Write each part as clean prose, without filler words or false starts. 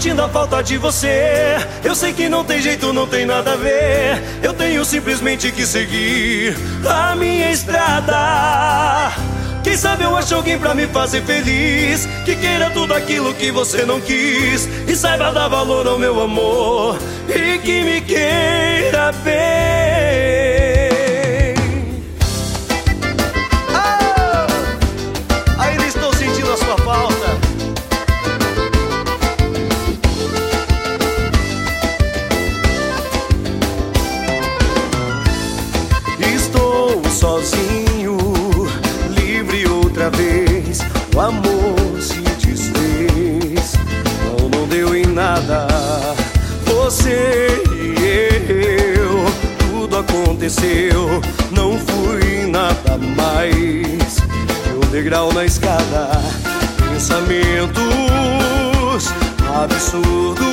sentindo a falta de você. Eu sei que não tem jeito, não tem nada a ver. Eu tenho simplesmente que seguir a minha estrada. Quem sabe eu acho alguém pra me fazer feliz, que queira tudo aquilo que você não quis, e saiba dar valor ao meu amor, e que me queira bem. Ainda estou sentindo a sua falta. Estou sozinho, livre outra vez. O amor se desfez, não deu em nada. Você e eu, tudo aconteceu. Não fui nada mais que um degrau na escada. Pensamentos absurdos,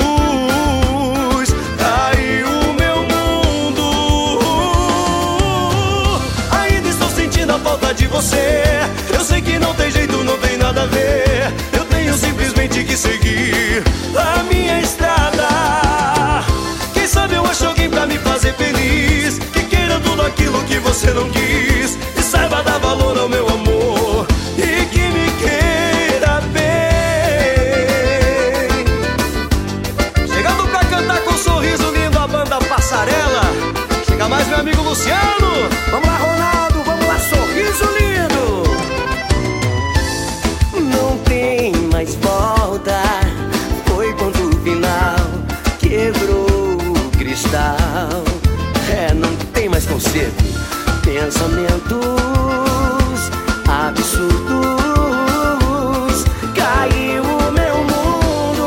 caiu o meu mundo. Ainda estou sentindo a falta de você. Eu sei que não tem jeito, não tem nada a ver. Eu tenho simplesmente que seguir a minha estrada. Quem sabe eu acho alguém pra me fazer feliz, que queira tudo aquilo que você não quis, e saiba dar valor ao meu amor, e que me queira bem. Chegando pra cantar com um sorriso lindo a banda Passarela. Chega mais meu amigo Luciano. Vamos lá, Ronaldo, vamos lá, sorriso lindo. Não tem mais volta, foi ponto final, quebrou o cristal. Não tem mais conserto. Pensamentos absurdos, caiu o meu mundo.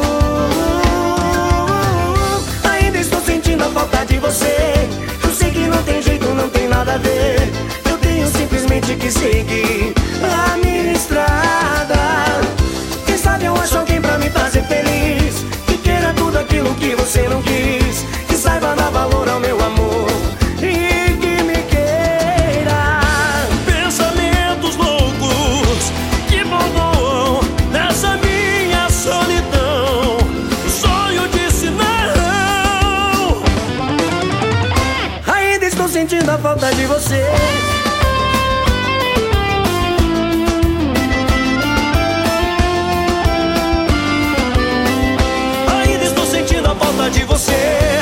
Ainda estou sentindo a falta de você. Eu sei que não tem jeito, não tem nada a ver. Eu tenho simplesmente que seguir a minha estrada. Quem sabe eu acho alguém pra me fazer feliz, que queira tudo aquilo que você não quis, que saiba dar valor ao meu amor, e que me queira. Pensamentos loucos que voam nessa minha solidão. O sonho disse não. Ainda estou sentindo a falta de você. Ainda estou sentindo a falta de você.